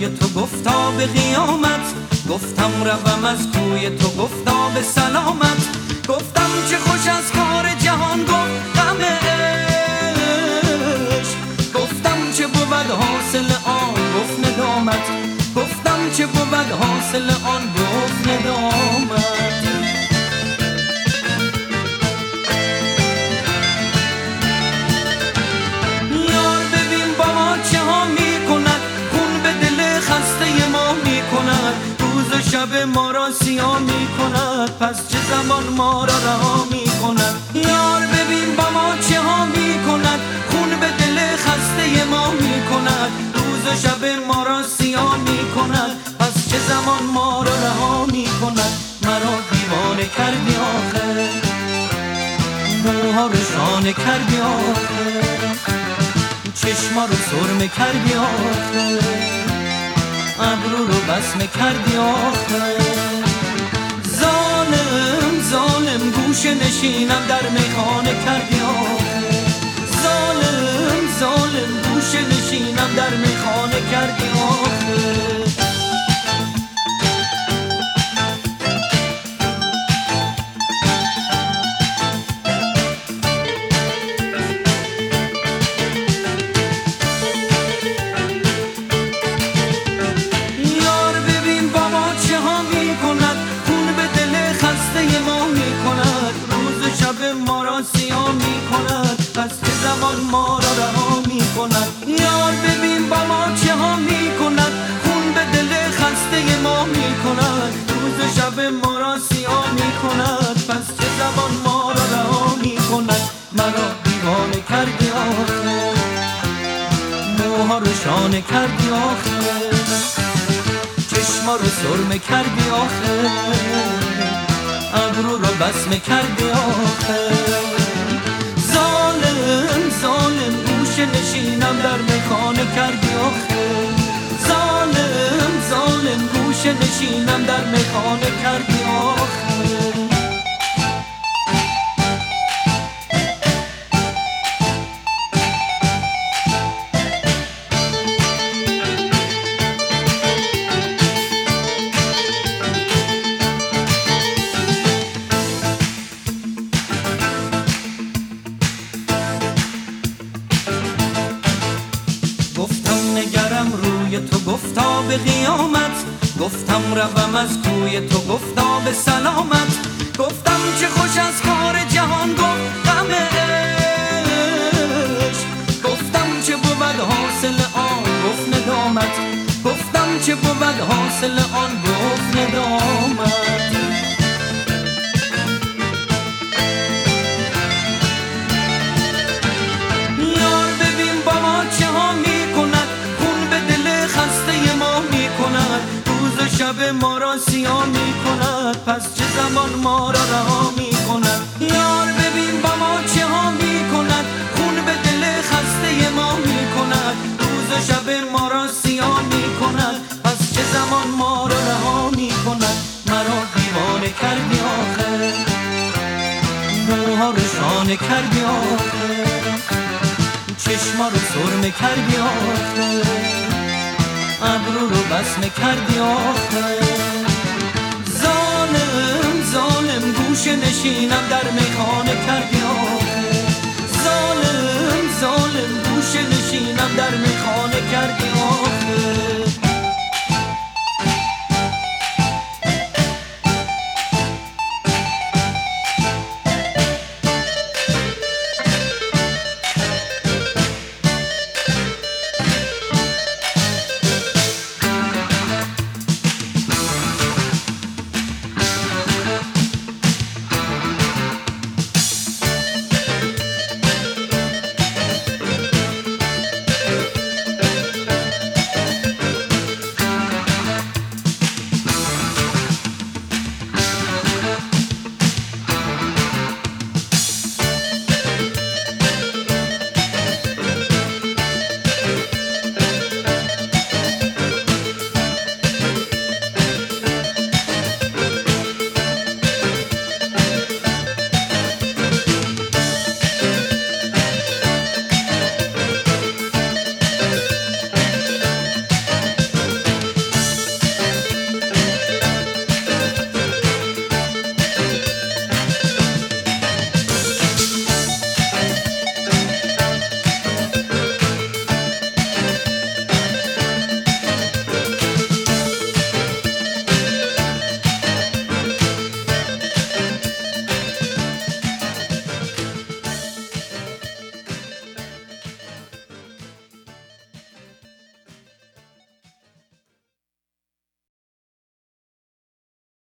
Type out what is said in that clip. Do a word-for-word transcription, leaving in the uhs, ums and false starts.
روی تو گفتا به قیامت، گفتم روم از کوی تو گفتا به سلامت. گفتم چه خوش از کار جهان گفت غم عشق، گفتم چه بود حاصل آن گفت ندامت، گفتم چه بود حاصل آن گفت ندامت. یار ببین با ما چه ها می کند، خون به دل خسته ما می کند، روز و شب ما را سیاه می کند، پس چه زمان ما را رها می کند. یار ببین با ما چه ها می کند، خون به دل خسته ما می کند، روز و شب ما را سیاه می کند، پس چه زمان ما را رها می کند. مرا دیوانه کردی آخه، موها رو شانه کردی آخه، چشما رو سرمه کردی آخه، ابرو رو بسمه کردی آخه. ظالم ظالم گوشه نشینم در میخانه کردی آخه، ظالم ظالم گوشه نشینم در میخانه کردی آخه. ما را سیاه می کند، پس چه زمان ما را رها می کند. یار ببین با ما چه ها می کند، خون به دل خسته ما می کند، روز شب ما را سیاه می کند، پس چه زمان ما را رها می کند. مرا دیوانه کردی آخه، موها رو شانه کردی آخه، چشما رو سرمه کردی آخه، ابرو رو بسمه کردی آخه. ظالم ظالم گوشه نشینم در میخانه کردی آخه، ظالم ظالم گوشه نشینم در میخانه کردی آخه. نگرم روی تو گفتا به قیامت، گفتم روم از کوی تو گفتا به سلامت. گفتم چه خوش از کار جهان گفت غم عشق، گفتم چه بود حاصل آن گفت ندامت، گفتم چه بود حاصل آن گفت ندامت. یار ببین با ما چه ها می کند، خسته ما می کند، روز و شب ما را سیاه می کند، پس چه زمان ما را رها می کند. یار ببین با ما چه ها می کند، خون به دل خسته ما می کند، روز و شب ما را سیاه می کند، پس چه زمان ما را رها می کند. مرا دیوانه کردی آخه، موها رو شانه کردی آخه، چشما رو سرمه کردی آخه، ابرو رو بسمه کردی آخه. ظالم ظالم گوشه نشینم در میخانه کردی آخه، ظالم ظالم گوشه نشینم در میخانه کردی آخه.